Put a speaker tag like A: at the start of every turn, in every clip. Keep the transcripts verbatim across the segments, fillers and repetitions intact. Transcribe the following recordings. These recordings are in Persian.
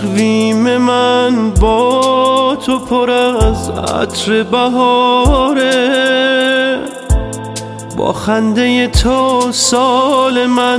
A: تقویم من با تو پر از عطر بهاره، با خنده تو سال من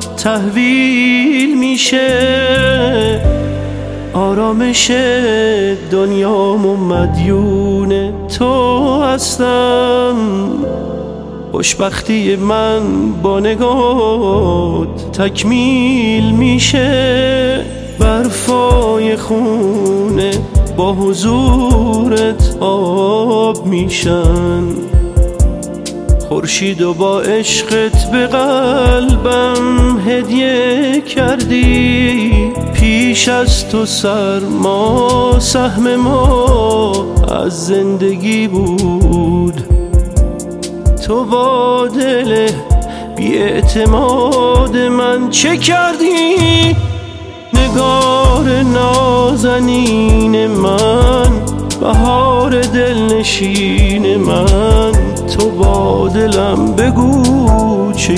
A: تحویل میشه. آرامش دنیام و مدیون تو هستم، خوشبختی من با نگات تکمیل میشه. برفای خونه با حضورت آب میشن، خورشید و با عشقت به قلبم هدیه کردی. پیش از تو سرما سهم ما از زندگی بود، تو با دل بی اعتماد من چه کردی؟ نگار نازنین من، بهار دلنشین من، تو با دلم بگو چه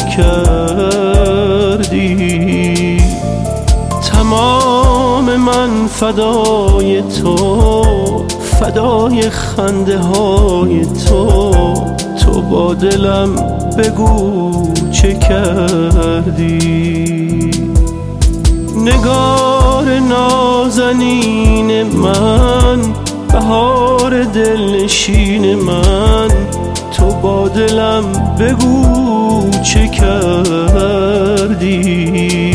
A: کردی؟ تمام من فدای تو، فدای خنده های تو، تو با دلم بگو چه کردی؟ نگار نازنین من، بهار دلنشین من، تو با دلم بگو چه کردی؟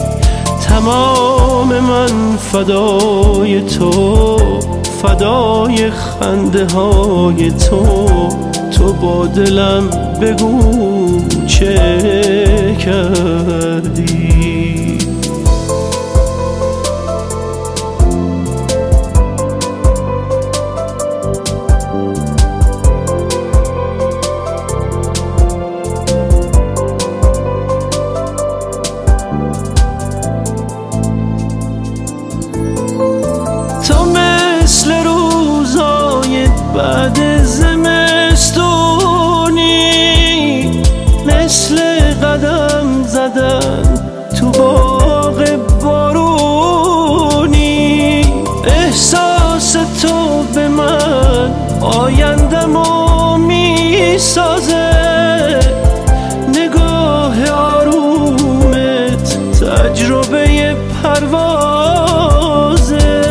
A: تمام من فدای تو، فدای خنده های تو، تو با دلم بگو چه کردی؟ تو مثل روزای بعد زمستونی، مثل قدم زدن تو باغ بارونی. احساس تو به من آیندمو میسازه، نگاه آرومت تجربه پروازه.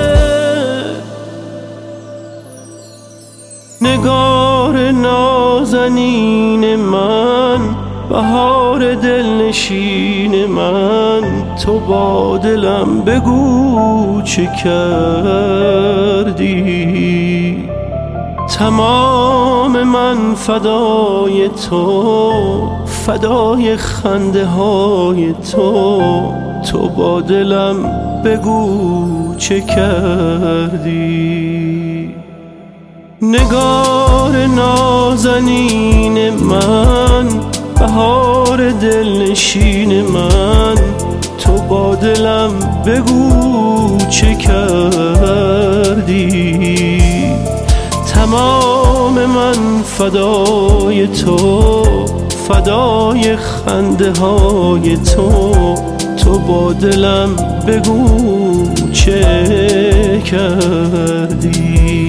A: نگار نازنین من، بهار دلنشین من، تو با دلم بگو چه کردی؟ تمام من فدای تو، فدای خنده های تو، تو با دلم بگو چه کردی؟ نگار نازنین من، بهار دلنشین من، تو با دلم بگو چه کردی؟ تمام من فدای تو، فدای خنده های تو، تو با دلم بگو چه کردی؟